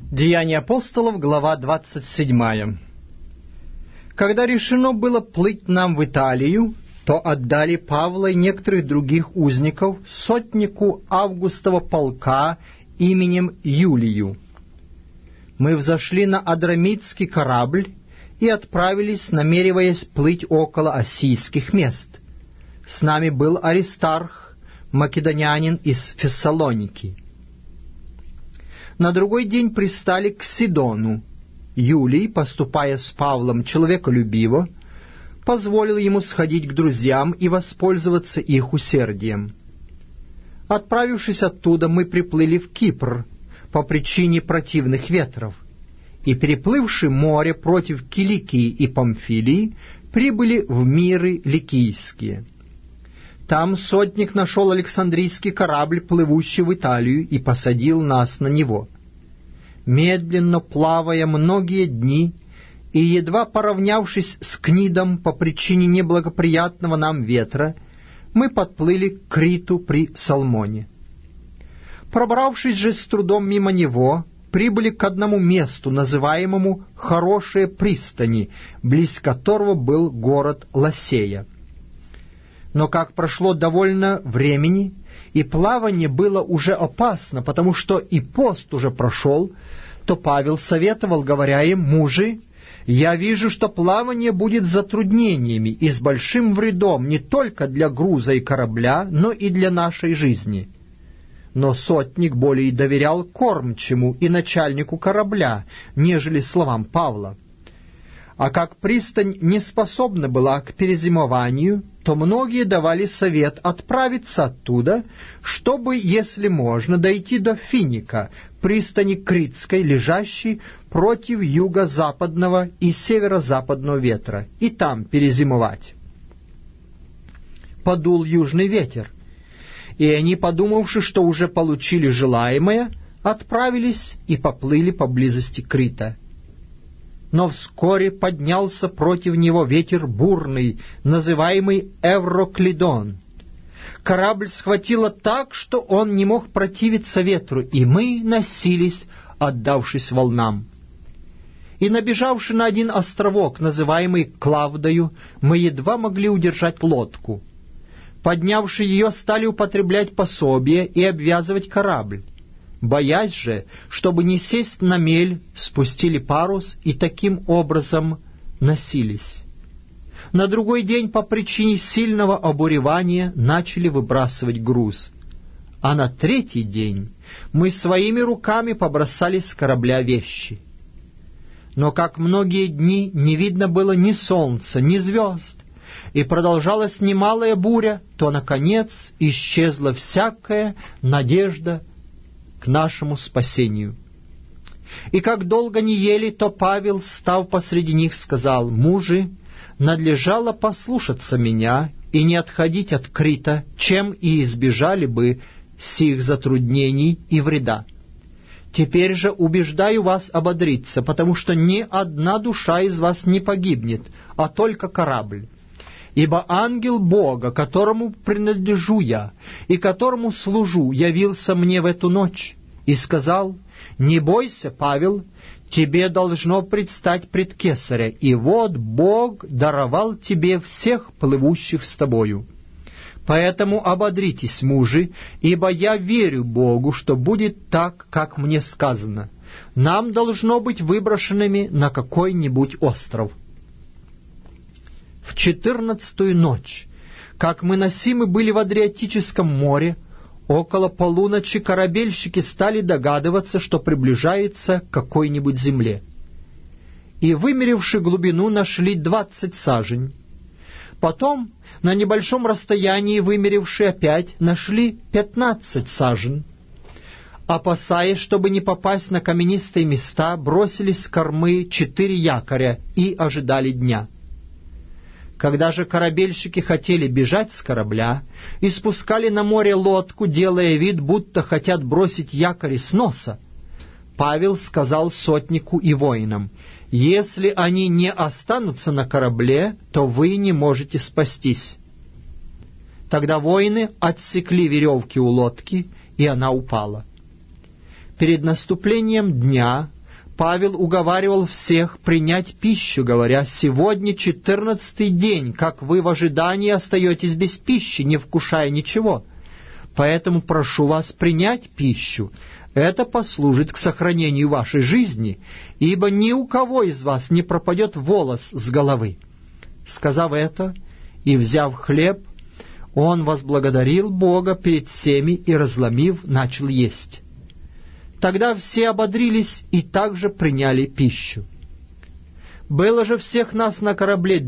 Деяния апостолов, глава 27. Когда решено было плыть нам в Италию, то отдали Павла и некоторых других узников сотнику Августова полка именем Юлию. Мы взошли на Адрамитский корабль и отправились, намереваясь плыть около Осийских мест. С нами был Аристарх, македонянин из Фессалоники. На другой день пристали к Сидону. Юлий, поступая с Павлом человеколюбиво, позволил ему сходить к друзьям и воспользоваться их усердием. Отправившись оттуда, мы приплыли в Кипр по причине противных ветров, и, переплывши море против Киликии и Памфилии, прибыли в Миры Ликийские. Там сотник нашел Александрийский корабль, плывущий в Италию, и посадил нас на него. Медленно плавая многие дни, и едва поравнявшись с Книдом по причине неблагоприятного нам ветра, мы подплыли к Криту при Салмоне. Пробравшись же с трудом мимо него, прибыли к одному месту, называемому «Хорошие пристани», близ которого был город Ласея. Но как прошло довольно времени, и плавание было уже опасно, потому что и пост уже прошел, то Павел советовал, говоря им: «Мужи, я вижу, что плавание будет с затруднениями и с большим вредом не только для груза и корабля, но и для нашей жизни». Но сотник более доверял кормчему и начальнику корабля, нежели словам Павла. А как пристань не способна была к перезимованию, то многие давали совет отправиться оттуда, чтобы, если можно, дойти до Финика, пристани Критской, лежащей против юго-западного и северо-западного ветра, и там перезимовать. Подул южный ветер, и они, подумавши, что уже получили желаемое, отправились и поплыли поблизости Крита. Но вскоре поднялся против него ветер бурный, называемый Евроклидон. Корабль схватило так, что он не мог противиться ветру, и мы носились, отдавшись волнам. И, набежавши на один островок, называемый Клавдою, мы едва могли удержать лодку. Поднявши ее, стали употреблять пособие и обвязывать корабль. Боясь же, чтобы не сесть на мель, спустили парус и таким образом носились. На другой день по причине сильного обуревания начали выбрасывать груз, а на третий день мы своими руками побросали с корабля вещи. Но как многие дни не видно было ни солнца, ни звезд, и продолжалась немалая буря, то, наконец, исчезла всякая надежда к нашему спасению. И как долго не ели, то Павел, став посреди них, сказал: «Мужи, надлежало послушаться меня и не отходить от Крита, чем и избежали бы сих затруднений и вреда. Теперь же убеждаю вас ободриться, потому что ни одна душа из вас не погибнет, а только корабль. Ибо ангел Бога, которому принадлежу я и которому служу, явился мне в эту ночь и сказал: «Не бойся, Павел, тебе должно предстать пред Кесаря, и вот Бог даровал тебе всех плывущих с тобою. Поэтому ободритесь, мужи, ибо я верю Богу, что будет так, как мне сказано. Нам должно быть выброшенными на какой-нибудь остров». В 14-ю ночь, как мы носимы были в Адриатическом море, около полуночи корабельщики стали догадываться, что приближается к какой-нибудь земле. И, вымеривши глубину, нашли 20 сажень. Потом, на небольшом расстоянии, вымеривши опять, нашли 15 сажен. Опасаясь, чтобы не попасть на каменистые места, бросились с кормы 4 якоря и ожидали дня. Когда же корабельщики хотели бежать с корабля и спускали на море лодку, делая вид, будто хотят бросить якорь с носа, Павел сказал сотнику и воинам: «Если они не останутся на корабле, то вы не можете спастись». Тогда воины отсекли веревки у лодки, и она упала. Перед наступлением дня Павел уговаривал всех принять пищу, говоря: «Сегодня 14-й день, как вы в ожидании остаетесь без пищи, не вкушая ничего. Поэтому прошу вас принять пищу. Это послужит к сохранению вашей жизни, ибо ни у кого из вас не пропадет волос с головы». Сказав это и взяв хлеб, он возблагодарил Бога перед всеми и, разломив, начал есть. Тогда все ободрились и также приняли пищу. Было же всех нас на корабле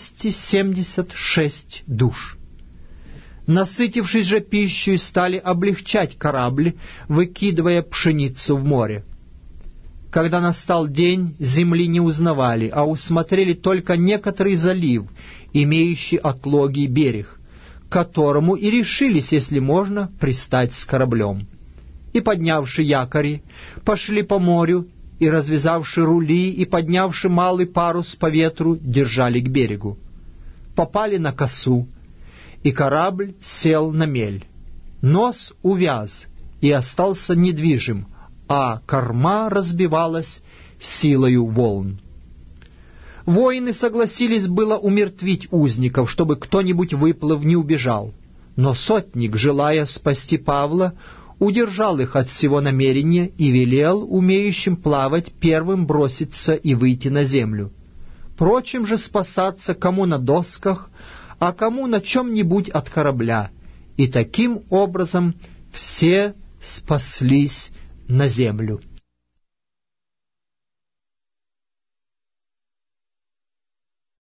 276 душ. Насытившись же пищей, стали облегчать корабль, выкидывая пшеницу в море. Когда настал день, земли не узнавали, а усмотрели только некоторый залив, имеющий отлогий берег, к которому и решились, если можно, пристать с кораблем. И, поднявши якори, пошли по морю, и, развязавши рули, и поднявши малый парус по ветру, держали к берегу. Попали на косу, и корабль сел на мель. Нос увяз и остался недвижим, а корма разбивалась силою волн. Воины согласились было умертвить узников, чтобы кто-нибудь, выплыв, не убежал. Но сотник, желая спасти Павла, удержал их от всего намерения и велел умеющим плавать первым броситься и выйти на землю. Прочим же спасаться кому на досках, а кому на чем-нибудь от корабля. И таким образом все спаслись на землю.